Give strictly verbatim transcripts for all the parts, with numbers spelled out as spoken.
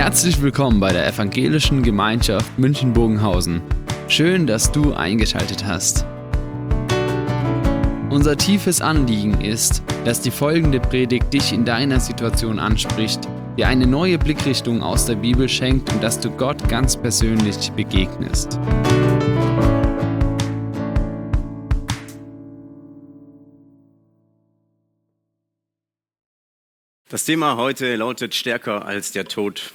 Herzlich willkommen bei der Evangelischen Gemeinschaft München-Bogenhausen. Schön, dass du eingeschaltet hast. Unser tiefes Anliegen ist, dass die folgende Predigt dich in deiner Situation anspricht, dir eine neue Blickrichtung aus der Bibel schenkt und dass du Gott ganz persönlich begegnest. Das Thema heute lautet stärker als der Tod.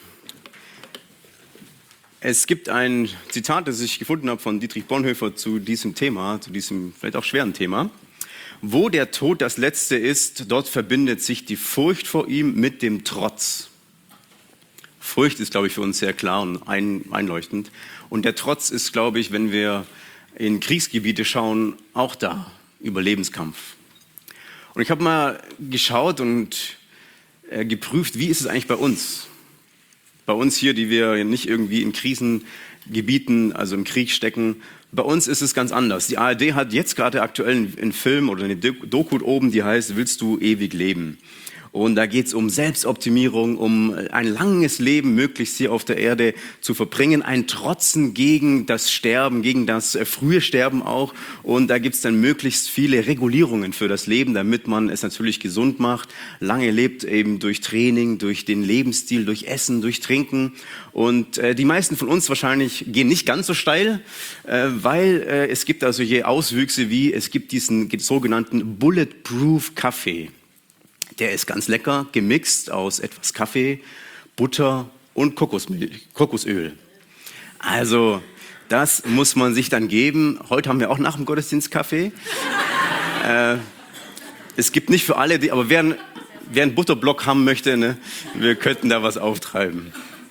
Es gibt ein Zitat, das ich gefunden habe von Dietrich Bonhoeffer zu diesem Thema, zu diesem vielleicht auch schweren Thema. Wo der Tod das Letzte ist, dort verbindet sich die Furcht vor ihm mit dem Trotz. Furcht ist, glaube ich, für uns sehr klar und ein, einleuchtend. Und der Trotz ist, glaube ich, wenn wir in Kriegsgebiete schauen, auch da, Überlebenskampf. Und ich habe mal geschaut und äh, geprüft, wie ist es eigentlich bei uns? Bei uns hier, die wir nicht irgendwie in Krisengebieten, also im Krieg stecken, bei uns ist es ganz anders. Die A R D hat jetzt gerade aktuell einen Film oder eine Doku oben, die heißt "Willst du ewig leben?" Und da geht es um Selbstoptimierung, um ein langes Leben möglichst hier auf der Erde zu verbringen, ein Trotzen gegen das Sterben, gegen das frühe Sterben auch. Und da gibt es dann möglichst viele Regulierungen für das Leben, damit man es natürlich gesund macht. Lange lebt eben durch Training, durch den Lebensstil, durch Essen, durch Trinken. Und äh, die meisten von uns wahrscheinlich gehen nicht ganz so steil, äh, weil äh, es gibt also hier Auswüchse wie, es gibt diesen sogenannten Bulletproof Kaffee. Der ist ganz lecker, gemixt aus etwas Kaffee, Butter und Kokosmilch, Kokosöl. Also das muss man sich dann geben. Heute haben wir auch nach dem Gottesdienst Kaffee. äh, es gibt nicht für alle, die, aber wer, wer einen Butterblock haben möchte, ne, wir könnten da was auftreiben.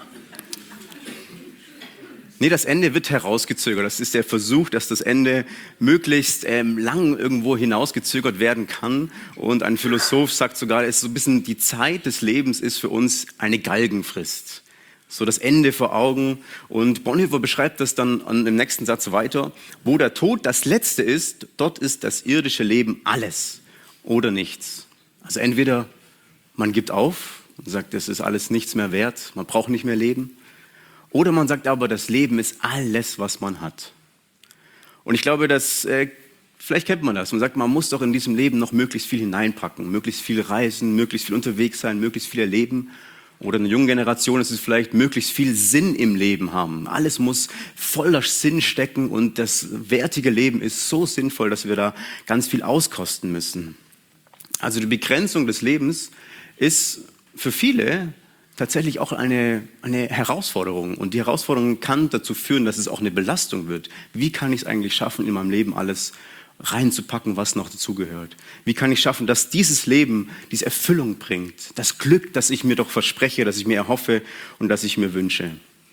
Nee, das Ende wird herausgezögert. Das ist der Versuch, dass das Ende möglichst ähm, lang irgendwo hinausgezögert werden kann. Und ein Philosoph sagt sogar, es ist so ein bisschen die Zeit des Lebens ist für uns eine Galgenfrist. So das Ende vor Augen. Und Bonhoeffer beschreibt das dann im nächsten Satz weiter. Wo der Tod das Letzte ist, dort ist das irdische Leben alles oder nichts. Also entweder man gibt auf und sagt, das ist alles nichts mehr wert, man braucht nicht mehr leben. Oder man sagt aber, das Leben ist alles, was man hat. Und ich glaube, dass, äh, vielleicht kennt man das. Man sagt, man muss doch in diesem Leben noch möglichst viel hineinpacken, möglichst viel reisen, möglichst viel unterwegs sein, möglichst viel erleben. Oder in der jungen Generation ist es vielleicht möglichst viel Sinn im Leben haben. Alles muss voller Sinn stecken und das wertige Leben ist so sinnvoll, dass wir da ganz viel auskosten müssen. Also die Begrenzung des Lebens ist für viele tatsächlich auch eine, eine Herausforderung. Und die Herausforderung kann dazu führen, dass es auch eine Belastung wird. Wie kann ich es eigentlich schaffen, in meinem Leben alles reinzupacken, was noch dazugehört? Wie kann ich schaffen, dass dieses Leben diese Erfüllung bringt? Das Glück, das ich mir doch verspreche, das ich mir erhoffe und das ich mir wünsche.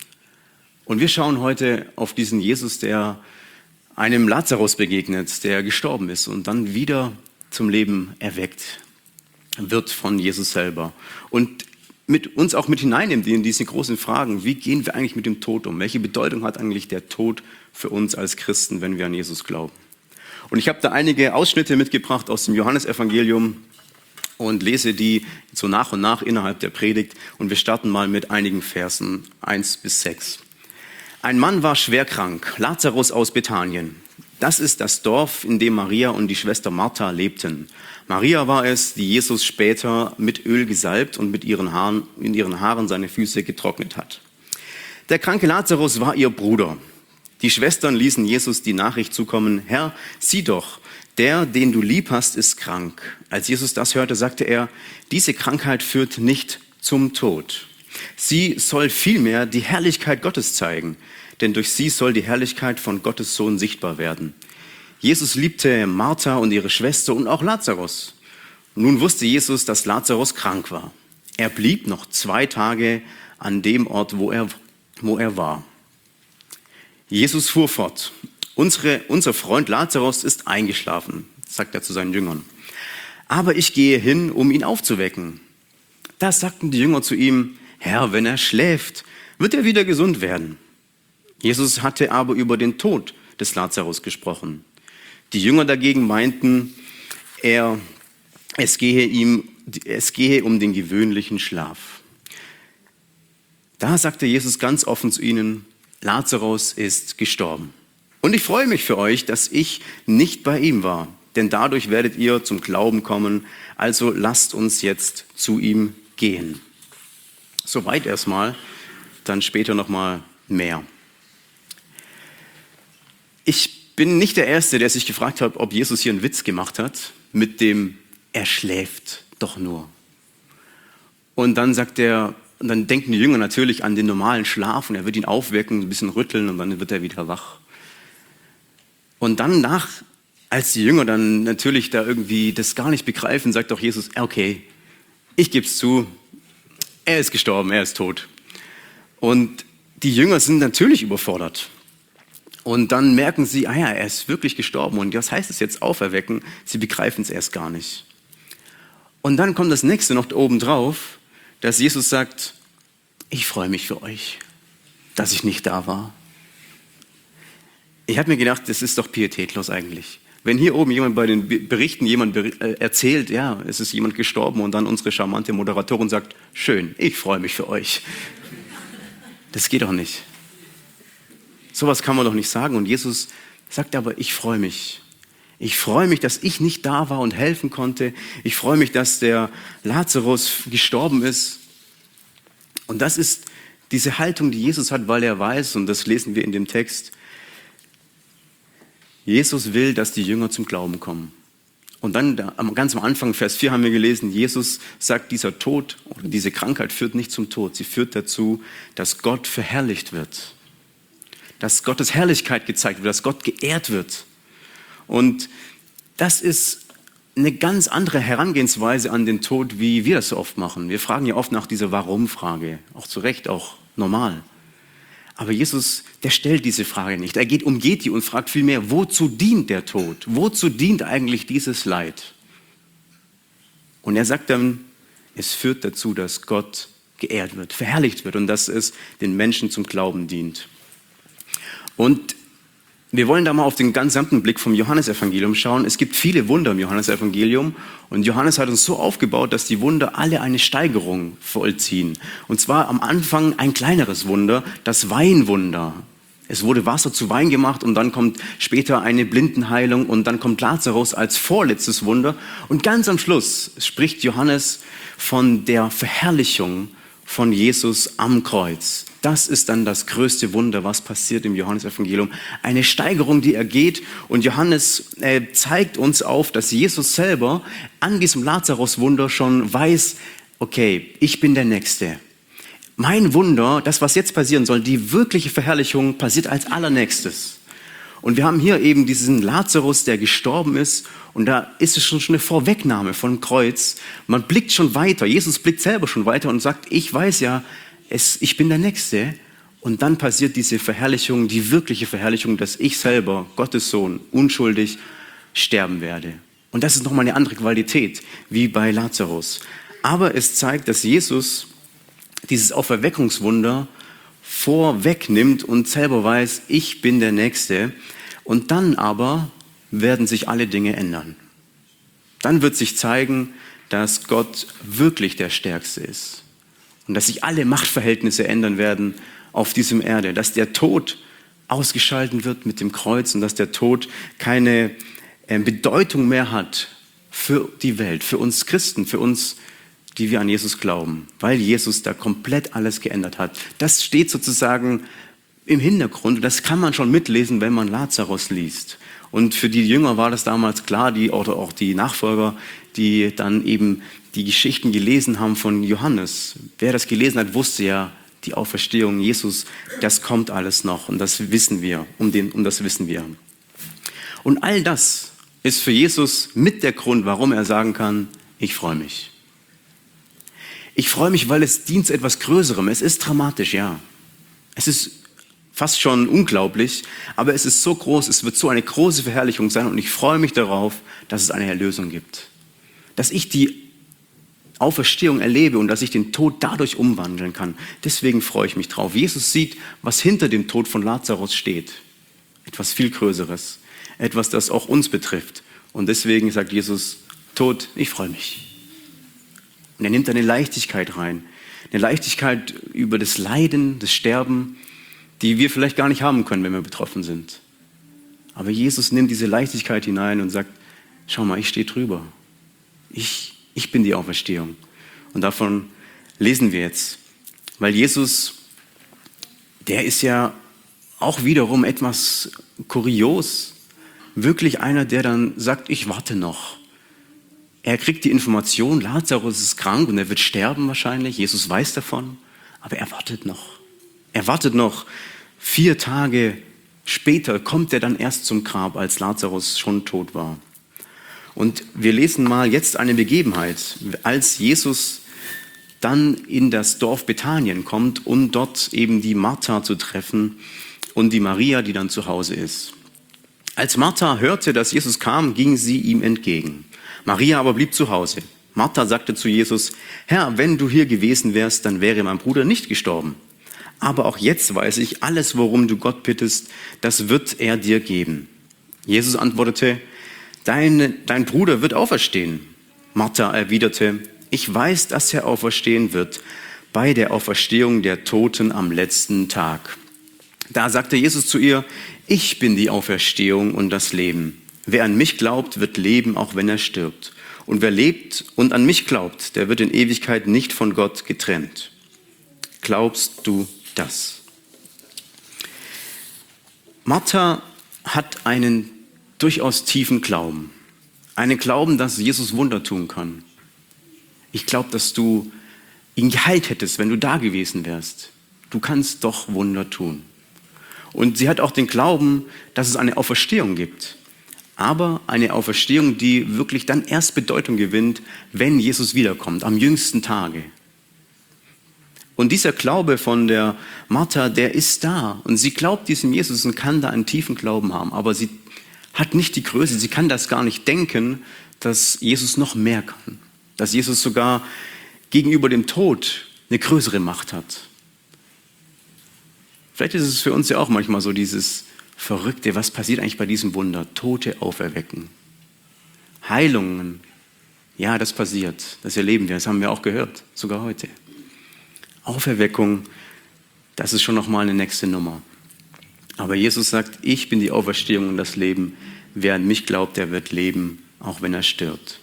Und wir schauen heute auf diesen Jesus, der einem Lazarus begegnet, der gestorben ist und dann wieder zum Leben erweckt wird von Jesus selber. Und mit uns auch mit hineinnimmt in diese großen Fragen. Wie gehen wir eigentlich mit dem Tod um? Welche Bedeutung hat eigentlich der Tod für uns als Christen, wenn wir an Jesus glauben? Und ich habe da einige Ausschnitte mitgebracht aus dem Johannesevangelium und lese die so nach und nach innerhalb der Predigt. Und wir starten mal mit einigen Versen eins bis sechs. Ein Mann war schwer krank, Lazarus aus Bethanien. Das ist das Dorf, in dem Maria und die Schwester Martha lebten. Maria war es, die Jesus später mit Öl gesalbt und mit ihren Haaren, in ihren Haaren seine Füße getrocknet hat. Der kranke Lazarus war ihr Bruder. Die Schwestern ließen Jesus die Nachricht zukommen: Herr, sieh doch, der, den du lieb hast, ist krank. Als Jesus das hörte, sagte er: Diese Krankheit führt nicht zum Tod. Sie soll vielmehr die Herrlichkeit Gottes zeigen, denn durch sie soll die Herrlichkeit von Gottes Sohn sichtbar werden. Jesus liebte Martha und ihre Schwester und auch Lazarus. Nun wusste Jesus, dass Lazarus krank war. Er blieb noch zwei Tage an dem Ort, wo er, wo er war. Jesus fuhr fort. Unsere, unser Freund Lazarus ist eingeschlafen, sagt er zu seinen Jüngern. Aber ich gehe hin, um ihn aufzuwecken. Da sagten die Jünger zu ihm: Herr, wenn er schläft, wird er wieder gesund werden. Jesus hatte aber über den Tod des Lazarus gesprochen. Die Jünger dagegen meinten, er, es gehe ihm, es gehe um den gewöhnlichen Schlaf. Da sagte Jesus ganz offen zu ihnen, Lazarus ist gestorben. Und ich freue mich für euch, dass ich nicht bei ihm war, denn dadurch werdet ihr zum Glauben kommen. Also lasst uns jetzt zu ihm gehen. Soweit erstmal, dann später nochmal mehr. Ich bin nicht der Erste, der sich gefragt hat, ob Jesus hier einen Witz gemacht hat mit dem, er schläft doch nur. Und dann sagt er, und dann denken die Jünger natürlich an den normalen Schlaf und er wird ihn aufwecken, ein bisschen rütteln und dann wird er wieder wach. Und dann nach, als die Jünger dann natürlich da irgendwie das gar nicht begreifen, sagt doch Jesus, okay, ich gebe es zu, er ist gestorben, er ist tot. Und die Jünger sind natürlich überfordert. Und dann merken sie, ah ja, er ist wirklich gestorben. Und was heißt es jetzt auferwecken? Sie begreifen es erst gar nicht. Und dann kommt das nächste noch oben drauf, dass Jesus sagt, ich freue mich für euch, dass ich nicht da war. Ich habe mir gedacht, das ist doch pietätlos eigentlich. Wenn hier oben jemand bei den Berichten jemand erzählt, ja, es ist jemand gestorben und dann unsere charmante Moderatorin sagt, schön, ich freue mich für euch. Das geht doch nicht. Sowas kann man doch nicht sagen. Und Jesus sagt aber, ich freue mich. Ich freue mich, dass ich nicht da war und helfen konnte. Ich freue mich, dass der Lazarus gestorben ist. Und das ist diese Haltung, die Jesus hat, weil er weiß, und das lesen wir in dem Text, Jesus will, dass die Jünger zum Glauben kommen. Und dann ganz am Anfang, Vers vier haben wir gelesen, Jesus sagt, dieser Tod oder diese Krankheit führt nicht zum Tod. Sie führt dazu, dass Gott verherrlicht wird. Dass Gottes Herrlichkeit gezeigt wird, dass Gott geehrt wird. Und das ist eine ganz andere Herangehensweise an den Tod, wie wir das so oft machen. Wir fragen ja oft nach dieser Warum-Frage, auch zu Recht, auch normal. Aber Jesus, der stellt diese Frage nicht. Er geht, umgeht die und fragt vielmehr, wozu dient der Tod? Wozu dient eigentlich dieses Leid? Und er sagt dann, es führt dazu, dass Gott geehrt wird, verherrlicht wird und dass es den Menschen zum Glauben dient. Und wir wollen da mal auf den gesamten Blick vom Johannesevangelium schauen. Es gibt viele Wunder im Johannesevangelium und Johannes hat uns so aufgebaut, dass die Wunder alle eine Steigerung vollziehen. Und zwar am Anfang ein kleineres Wunder, das Weinwunder. Es wurde Wasser zu Wein gemacht und dann kommt später eine Blindenheilung und dann kommt Lazarus als vorletztes Wunder. Und ganz am Schluss spricht Johannes von der Verherrlichung von Jesus am Kreuz. Das ist dann das größte Wunder, was passiert im Johannesevangelium. Eine Steigerung, die ergeht. Und Johannes äh, zeigt uns auf, dass Jesus selber an diesem Lazarus-Wunder schon weiß, okay, ich bin der Nächste. Mein Wunder, das, was jetzt passieren soll, die wirkliche Verherrlichung, passiert als allernächstes. Und wir haben hier eben diesen Lazarus, der gestorben ist. Und da ist es schon eine Vorwegnahme vom Kreuz. Man blickt schon weiter. Jesus blickt selber schon weiter und sagt, ich weiß ja, es, ich bin der Nächste. Und dann passiert diese Verherrlichung, die wirkliche Verherrlichung, dass ich selber, Gottes Sohn, unschuldig sterben werde. Und das ist nochmal eine andere Qualität, wie bei Lazarus. Aber es zeigt, dass Jesus dieses Auferweckungswunder vorwegnimmt und selber weiß, ich bin der Nächste. Und dann aber werden sich alle Dinge ändern. Dann wird sich zeigen, dass Gott wirklich der Stärkste ist. Und dass sich alle Machtverhältnisse ändern werden auf diesem Erde. Dass der Tod ausgeschaltet wird mit dem Kreuz und dass der Tod keine Bedeutung mehr hat für die Welt, für uns Christen, für uns, die wir an Jesus glauben. Weil Jesus da komplett alles geändert hat. Das steht sozusagen im Hintergrund. Das kann man schon mitlesen, wenn man Lazarus liest. Und für die Jünger war das damals klar, die, oder auch die Nachfolger, die dann eben die Geschichten gelesen haben von Johannes. Wer das gelesen hat, wusste ja, die Auferstehung Jesus, das kommt alles noch. Und das wissen wir, um, den, um das wissen wir. Und all das ist für Jesus mit der Grund, warum er sagen kann, ich freue mich. Ich freue mich, weil es dient zu etwas Größerem. Es ist dramatisch, ja. Es ist fast schon unglaublich, aber es ist so groß, es wird so eine große Verherrlichung sein und ich freue mich darauf, dass es eine Erlösung gibt. Dass ich die Auferstehung erlebe und dass ich den Tod dadurch umwandeln kann. Deswegen freue ich mich drauf. Jesus sieht, was hinter dem Tod von Lazarus steht. Etwas viel Größeres. Etwas, das auch uns betrifft. Und deswegen sagt Jesus, Tod, ich freue mich. Und er nimmt eine Leichtigkeit rein. Eine Leichtigkeit über das Leiden, das Sterben, die wir vielleicht gar nicht haben können, wenn wir betroffen sind. Aber Jesus nimmt diese Leichtigkeit hinein und sagt, schau mal, ich stehe drüber. Ich, ich bin die Auferstehung. Und davon lesen wir jetzt. Weil Jesus, der ist ja auch wiederum etwas kurios. Wirklich einer, der dann sagt, ich warte noch. Er kriegt die Information, Lazarus ist krank und er wird sterben wahrscheinlich. Jesus weiß davon, aber er wartet noch. Er wartet noch. Vier Tage später kommt er dann erst zum Grab, als Lazarus schon tot war. Und wir lesen mal jetzt eine Begebenheit, als Jesus dann in das Dorf Bethanien kommt, um dort eben die Martha zu treffen und die Maria, die dann zu Hause ist. Als Martha hörte, dass Jesus kam, ging sie ihm entgegen. Maria aber blieb zu Hause. Martha sagte zu Jesus, Herr, wenn du hier gewesen wärst, dann wäre mein Bruder nicht gestorben. Aber auch jetzt weiß ich, alles, worum du Gott bittest, das wird er dir geben. Jesus antwortete, Deine, dein Bruder wird auferstehen. Martha erwiderte, ich weiß, dass er auferstehen wird bei der Auferstehung der Toten am letzten Tag. Da sagte Jesus zu ihr, ich bin die Auferstehung und das Leben. Wer an mich glaubt, wird leben, auch wenn er stirbt. Und wer lebt und an mich glaubt, der wird in Ewigkeit nicht von Gott getrennt. Glaubst du das? Martha hat einen durchaus tiefen Glauben. Einen Glauben, dass Jesus Wunder tun kann. Ich glaube, dass du ihn geheilt hättest, wenn du da gewesen wärst. Du kannst doch Wunder tun. Und sie hat auch den Glauben, dass es eine Auferstehung gibt. Aber eine Auferstehung, die wirklich dann erst Bedeutung gewinnt, wenn Jesus wiederkommt, am jüngsten Tage. Und dieser Glaube von der Martha, der ist da. Und sie glaubt diesem Jesus und kann da einen tiefen Glauben haben. Aber sie hat nicht die Größe, sie kann das gar nicht denken, dass Jesus noch mehr kann. Dass Jesus sogar gegenüber dem Tod eine größere Macht hat. Vielleicht ist es für uns ja auch manchmal so dieses Verrückte, was passiert eigentlich bei diesem Wunder? Tote auferwecken. Heilungen. Ja, das passiert. Das erleben wir, das haben wir auch gehört, sogar heute. Auferweckung, das ist schon nochmal eine nächste Nummer. Aber Jesus sagt, ich bin die Auferstehung und das Leben. Wer an mich glaubt, der wird leben, auch wenn er stirbt.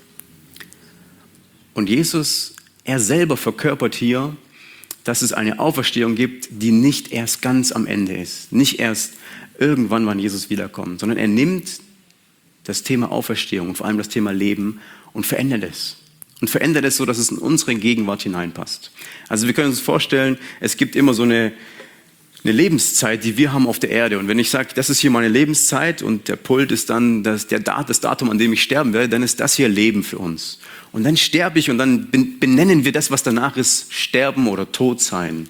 Und Jesus, er selber verkörpert hier, dass es eine Auferstehung gibt, die nicht erst ganz am Ende ist. Nicht erst irgendwann, wann Jesus wiederkommt, sondern er nimmt das Thema Auferstehung, vor allem das Thema Leben und verändert es. Und verändert es so, dass es in unsere Gegenwart hineinpasst. Also wir können uns vorstellen, es gibt immer so eine, eine Lebenszeit, die wir haben auf der Erde. Und wenn ich sage, das ist hier meine Lebenszeit und der Pult ist dann das, der, das Datum, an dem ich sterben werde, dann ist das hier Leben für uns. Und dann sterbe ich und dann benennen wir das, was danach ist, Sterben oder Tod sein.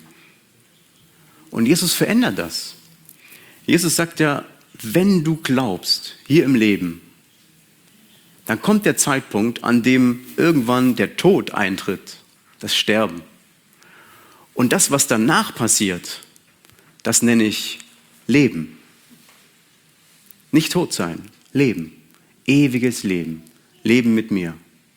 Und Jesus verändert das. Jesus sagt ja, wenn du glaubst, hier im Leben, dann kommt der Zeitpunkt, an dem irgendwann der Tod eintritt, das Sterben. Und das, was danach passiert, das nenne ich Leben. Nicht tot sein, Leben. Ewiges Leben. Leben mit mir.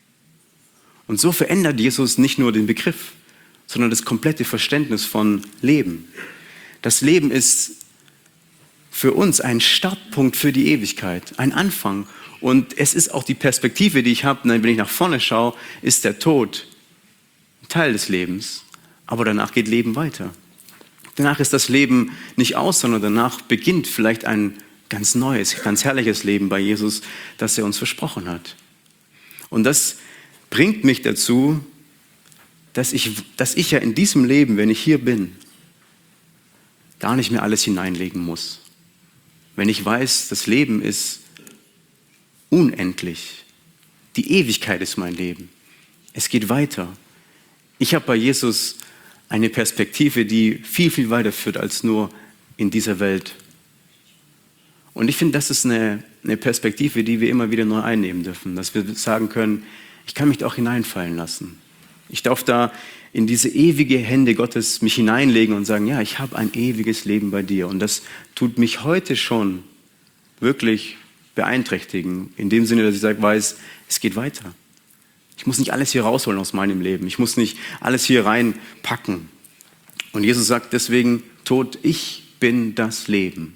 Und so verändert Jesus nicht nur den Begriff, sondern das komplette Verständnis von Leben. Das Leben ist für uns ein Startpunkt für die Ewigkeit, ein Anfang. Und es ist auch die Perspektive, die ich habe, wenn ich nach vorne schaue, ist der Tod ein Teil des Lebens, aber danach geht Leben weiter. Danach ist das Leben nicht aus, sondern danach beginnt vielleicht ein ganz neues, ganz herrliches Leben bei Jesus, das er uns versprochen hat. Und das bringt mich dazu, dass ich, dass ich ja in diesem Leben, wenn ich hier bin, gar nicht mehr alles hineinlegen muss. Wenn ich weiß, das Leben ist unendlich. Die Ewigkeit ist mein Leben. Es geht weiter. Ich habe bei Jesus eine Perspektive, die viel, viel weiter führt als nur in dieser Welt. Und ich finde, das ist eine, eine Perspektive, die wir immer wieder neu einnehmen dürfen. Dass wir sagen können, ich kann mich da auch hineinfallen lassen. Ich darf da in diese ewige Hände Gottes mich hineinlegen und sagen, ja, ich habe ein ewiges Leben bei dir. Und das tut mich heute schon wirklich beeinträchtigen. In dem Sinne, dass ich sage, weiß, es geht weiter. Ich muss nicht alles hier rausholen aus meinem Leben. Ich muss nicht alles hier reinpacken. Und Jesus sagt deswegen, Tod, ich bin das Leben.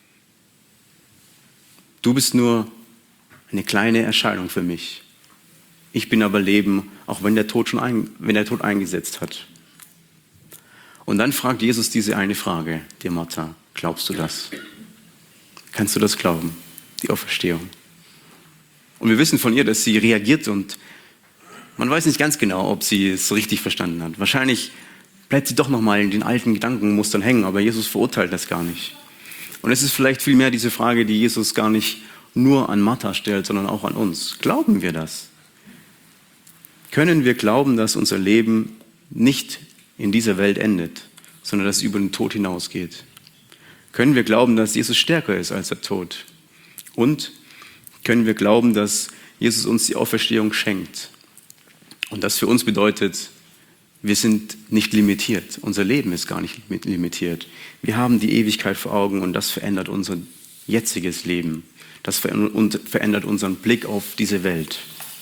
Du bist nur eine kleine Erscheinung für mich. Ich bin aber Leben, auch wenn der Tod schon ein, wenn der Tod eingesetzt hat. Und dann fragt Jesus diese eine Frage, dir Martha, glaubst du das? Kannst du das glauben, die Auferstehung? Und wir wissen von ihr, dass sie reagiert und man weiß nicht ganz genau, ob sie es richtig verstanden hat. Wahrscheinlich bleibt sie doch nochmal in den alten Gedankenmustern hängen, aber Jesus verurteilt das gar nicht. Und es ist vielleicht vielmehr diese Frage, die Jesus gar nicht nur an Martha stellt, sondern auch an uns. Glauben wir das? Können wir glauben, dass unser Leben nicht in dieser Welt endet, sondern dass es über den Tod hinausgeht? Können wir glauben, dass Jesus stärker ist als der Tod? Und können wir glauben, dass Jesus uns die Auferstehung schenkt? Und das für uns bedeutet, wir sind nicht limitiert. Unser Leben ist gar nicht limitiert. Wir haben die Ewigkeit vor Augen und das verändert unser jetziges Leben. Das verändert unseren Blick auf diese Welt.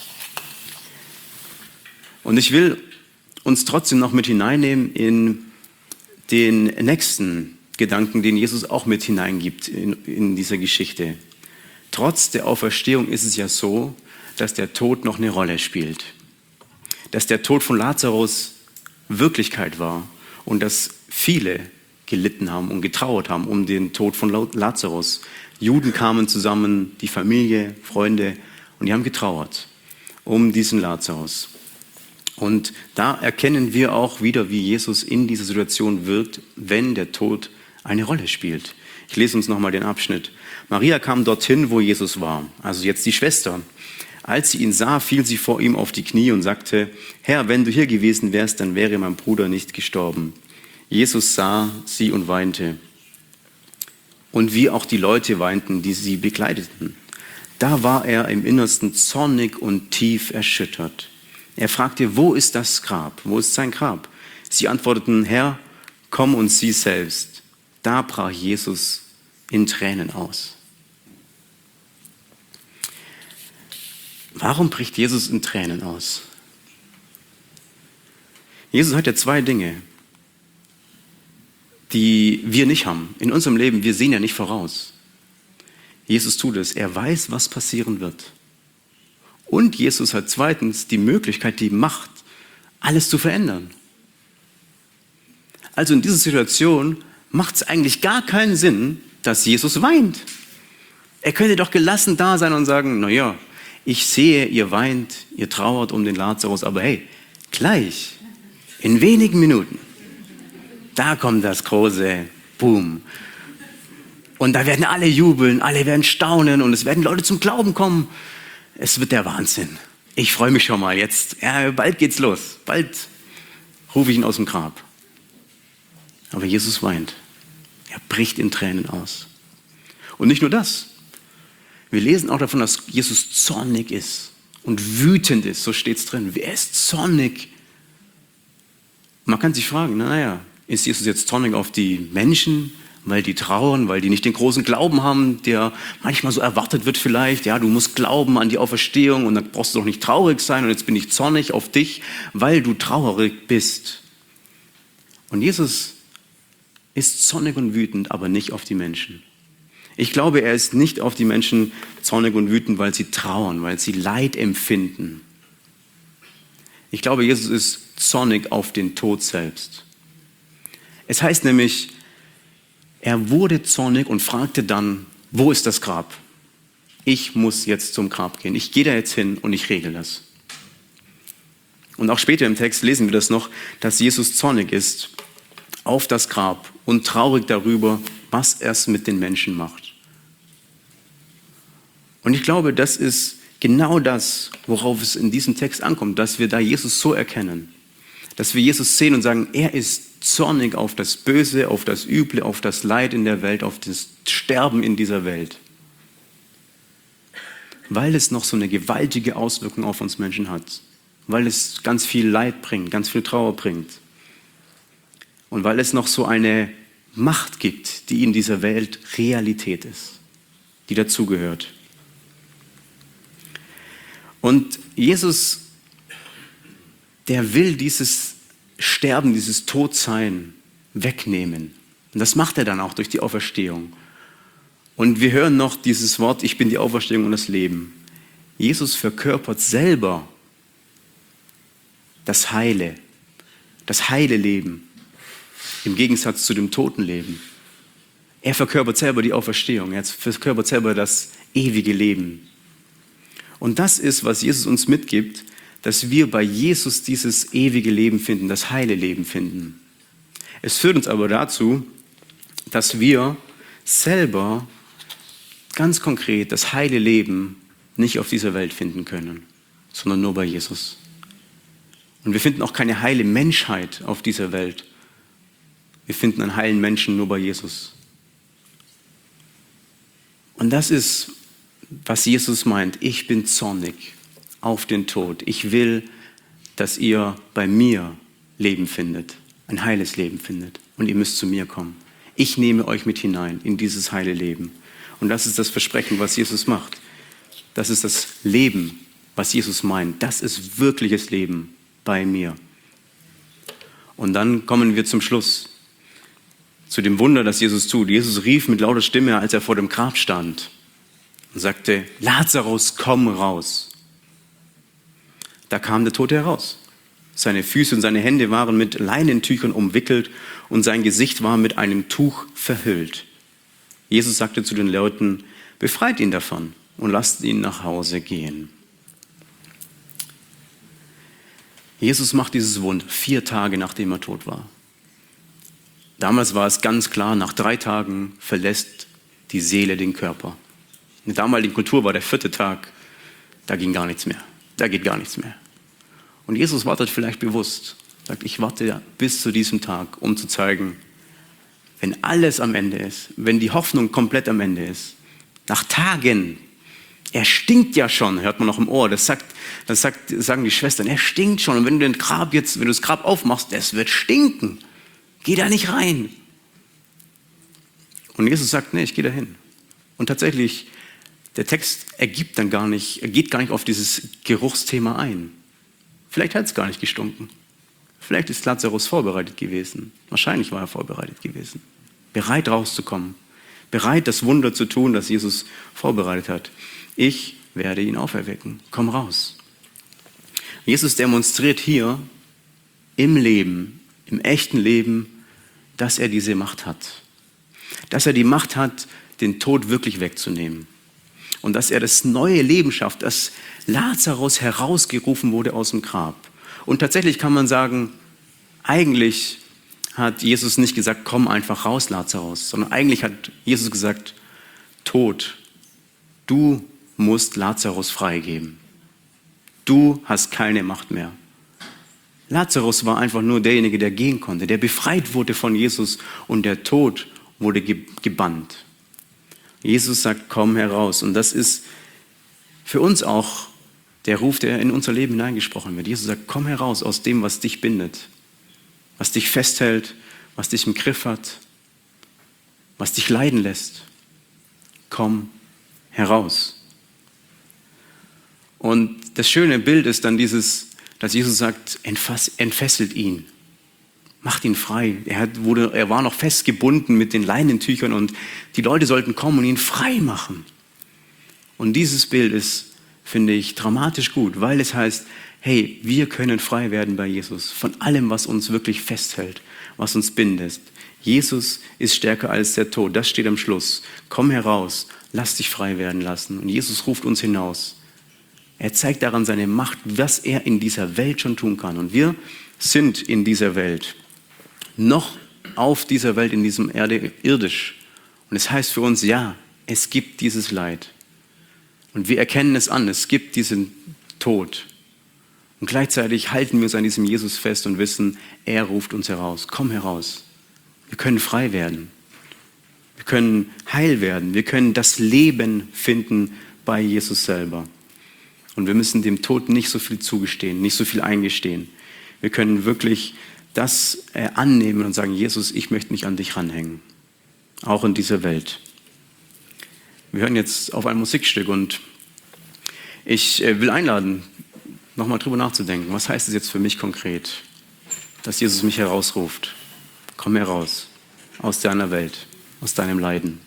Und ich will uns trotzdem noch mit hineinnehmen in den nächsten Gedanken, den Jesus auch mit hineingibt in, in dieser Geschichte. Trotz der Auferstehung ist es ja so, dass der Tod noch eine Rolle spielt. Dass der Tod von Lazarus Wirklichkeit war und dass viele gelitten haben und getrauert haben um den Tod von Lazarus. Juden kamen zusammen, die Familie, Freunde, und die haben getrauert um diesen Lazarus. Und da erkennen wir auch wieder, wie Jesus in dieser Situation wirkt, wenn der Tod eine Rolle spielt. Ich lese uns nochmal den Abschnitt. Maria kam dorthin, wo Jesus war, also jetzt die Schwester. Als sie ihn sah, fiel sie vor ihm auf die Knie und sagte, Herr, wenn du hier gewesen wärst, dann wäre mein Bruder nicht gestorben. Jesus sah sie und weinte. Und wie auch die Leute weinten, die sie begleiteten. Da war er im Innersten zornig und tief erschüttert. Er fragte, wo ist das Grab? Wo ist sein Grab? Sie antworteten, Herr, komm und sieh selbst. Da brach Jesus in Tränen aus. Warum bricht Jesus in Tränen aus? Jesus hat ja zwei Dinge, die wir nicht haben. In unserem Leben, wir sehen ja nicht voraus. Jesus tut es. Er weiß, was passieren wird. Und Jesus hat zweitens die Möglichkeit, die Macht, alles zu verändern. Also in dieser Situation macht es eigentlich gar keinen Sinn, dass Jesus weint. Er könnte doch gelassen da sein und sagen, naja, ich sehe, ihr weint, ihr trauert um den Lazarus, aber hey, gleich, in wenigen Minuten, da kommt das große Boom. Und da werden alle jubeln, alle werden staunen und es werden Leute zum Glauben kommen. Es wird der Wahnsinn. Ich freue mich schon mal jetzt. Ja, bald geht's los. Bald rufe ich ihn aus dem Grab. Aber Jesus weint. Er bricht in Tränen aus. Und nicht nur das. Wir lesen auch davon, dass Jesus zornig ist und wütend ist. So steht es drin. Er ist zornig. Man kann sich fragen, naja, ist Jesus jetzt zornig auf die Menschen, weil die trauern, weil die nicht den großen Glauben haben, der manchmal so erwartet wird vielleicht. Ja, du musst glauben an die Auferstehung und dann brauchst du doch nicht traurig sein und jetzt bin ich zornig auf dich, weil du traurig bist. Und Jesus ist zornig und wütend, aber nicht auf die Menschen. Ich glaube, er ist nicht auf die Menschen zornig und wütend, weil sie trauern, weil sie Leid empfinden. Ich glaube, Jesus ist zornig auf den Tod selbst. Es heißt nämlich, er wurde zornig und fragte dann, wo ist das Grab? Ich muss jetzt zum Grab gehen. Ich gehe da jetzt hin und ich regle das. Und auch später im Text lesen wir das noch, dass Jesus zornig ist auf das Grab und traurig darüber, was es mit den Menschen macht. Und ich glaube, das ist genau das, worauf es in diesem Text ankommt, dass wir da Jesus so erkennen. Dass wir Jesus sehen und sagen, er ist zornig auf das Böse, auf das Üble, auf das Leid in der Welt, auf das Sterben in dieser Welt. Weil es noch so eine gewaltige Auswirkung auf uns Menschen hat. Weil es ganz viel Leid bringt, ganz viel Trauer bringt. Und weil es noch so eine Macht gibt, die in dieser Welt Realität ist, die dazugehört. Und Jesus der will dieses Sterben, dieses Todsein wegnehmen. Und das macht er dann auch durch die Auferstehung. Und wir hören noch dieses Wort, ich bin die Auferstehung und das Leben. Jesus verkörpert selber das Heile, das heile Leben, im Gegensatz zu dem toten Leben. Er verkörpert selber die Auferstehung, er verkörpert selber das ewige Leben. Und das ist, was Jesus uns mitgibt, dass wir bei Jesus dieses ewige Leben finden, das heile Leben finden. Es führt uns aber dazu, dass wir selber ganz konkret das heile Leben nicht auf dieser Welt finden können, sondern nur bei Jesus. Und wir finden auch keine heile Menschheit auf dieser Welt. Wir finden einen heilen Menschen nur bei Jesus. Und das ist, was Jesus meint. Ich bin zornig auf den Tod. Ich will, dass ihr bei mir Leben findet, ein heiles Leben findet. Und ihr müsst zu mir kommen. Ich nehme euch mit hinein in dieses heile Leben. Und das ist das Versprechen, was Jesus macht. Das ist das Leben, was Jesus meint. Das ist wirkliches Leben bei mir. Und dann kommen wir zum Schluss, zu dem Wunder, das Jesus tut. Jesus rief mit lauter Stimme, als er vor dem Grab stand und sagte, Lazarus, komm raus. Da kam der Tote heraus. Seine Füße und seine Hände waren mit Leinentüchern umwickelt und sein Gesicht war mit einem Tuch verhüllt. Jesus sagte zu den Leuten, befreit ihn davon und lasst ihn nach Hause gehen. Jesus macht dieses Wunder vier Tage, nachdem er tot war. Damals war es ganz klar, nach drei Tagen verlässt die Seele den Körper. In der damaligen Kultur war der vierte Tag, da ging gar nichts mehr. Da geht gar nichts mehr. Und Jesus wartet vielleicht bewusst, sagt, ich warte bis zu diesem Tag, um zu zeigen, wenn alles am Ende ist, wenn die Hoffnung komplett am Ende ist, nach Tagen, er stinkt ja schon, hört man noch im Ohr, das, sagt, das sagt, sagen die Schwestern, er stinkt schon. Und wenn du, den Grab jetzt, wenn du das Grab aufmachst, das wird stinken. Geh da nicht rein. Und Jesus sagt, nee, ich gehe da hin. Und tatsächlich, der Text ergibt dann gar nicht, er geht gar nicht auf dieses Geruchsthema ein. Vielleicht hat es gar nicht gestunken. Vielleicht ist Lazarus vorbereitet gewesen. Wahrscheinlich war er vorbereitet gewesen. Bereit rauszukommen. Bereit, das Wunder zu tun, das Jesus vorbereitet hat. Ich werde ihn auferwecken. Komm raus. Jesus demonstriert hier im Leben, im echten Leben, dass er diese Macht hat. Dass er die Macht hat, den Tod wirklich wegzunehmen. Und dass er das neue Leben schafft, dass Lazarus herausgerufen wurde aus dem Grab. Und tatsächlich kann man sagen, eigentlich hat Jesus nicht gesagt, komm einfach raus, Lazarus, sondern eigentlich hat Jesus gesagt, Tod, du musst Lazarus freigeben. Du hast keine Macht mehr. Lazarus war einfach nur derjenige, der gehen konnte, der befreit wurde von Jesus und der Tod wurde gebannt. Jesus sagt, komm heraus. Und das ist für uns auch der Ruf, der in unser Leben hineingesprochen wird. Jesus sagt, komm heraus aus dem, was dich bindet, was dich festhält, was dich im Griff hat, was dich leiden lässt. Komm heraus. Und das schöne Bild ist dann dieses, dass Jesus sagt, entfass, entfesselt ihn. Macht ihn frei. Er, hat, wurde, er war noch festgebunden mit den Leinentüchern und die Leute sollten kommen und ihn frei machen. Und dieses Bild ist, finde ich, dramatisch gut, weil es heißt, hey, wir können frei werden bei Jesus von allem, was uns wirklich festhält, was uns bindet. Jesus ist stärker als der Tod. Das steht am Schluss. Komm heraus, lass dich frei werden lassen. Und Jesus ruft uns hinaus. Er zeigt daran seine Macht, was er in dieser Welt schon tun kann. Und wir sind in dieser Welt. Noch auf dieser Welt, in diesem Erde, irdisch. Und es heißt für uns, ja, es gibt dieses Leid. Und wir erkennen es an, es gibt diesen Tod. Und gleichzeitig halten wir uns an diesem Jesus fest und wissen, er ruft uns heraus. Komm heraus. Wir können frei werden. Wir können heil werden. Wir können das Leben finden bei Jesus selber. Und wir müssen dem Tod nicht so viel zugestehen, nicht so viel eingestehen. Wir können wirklich das äh, annehmen und sagen, Jesus, ich möchte mich an dich ranhängen. Auch in dieser Welt. Wir hören jetzt auf ein Musikstück und ich äh, will einladen, nochmal drüber nachzudenken. Was heißt es jetzt für mich konkret, dass Jesus mich herausruft? Komm heraus aus deiner Welt, aus deinem Leiden.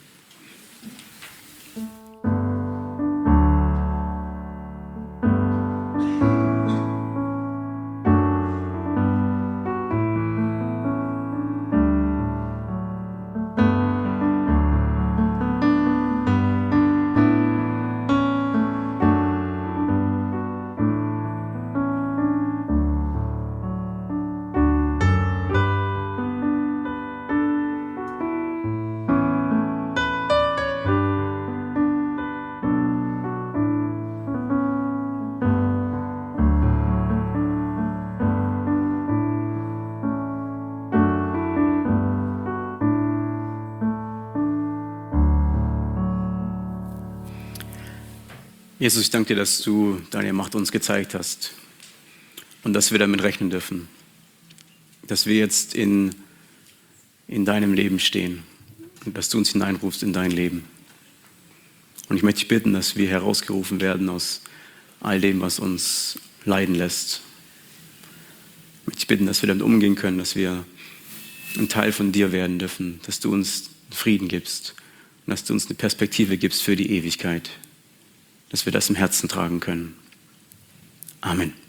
Jesus, ich danke dir, dass du deine Macht uns gezeigt hast und dass wir damit rechnen dürfen, dass wir jetzt in, in deinem Leben stehen und dass du uns hineinrufst in dein Leben. Und ich möchte dich bitten, dass wir herausgerufen werden aus all dem, was uns leiden lässt. Ich möchte dich bitten, dass wir damit umgehen können, dass wir ein Teil von dir werden dürfen, dass du uns Frieden gibst und dass du uns eine Perspektive gibst für die Ewigkeit, dass wir das im Herzen tragen können. Amen.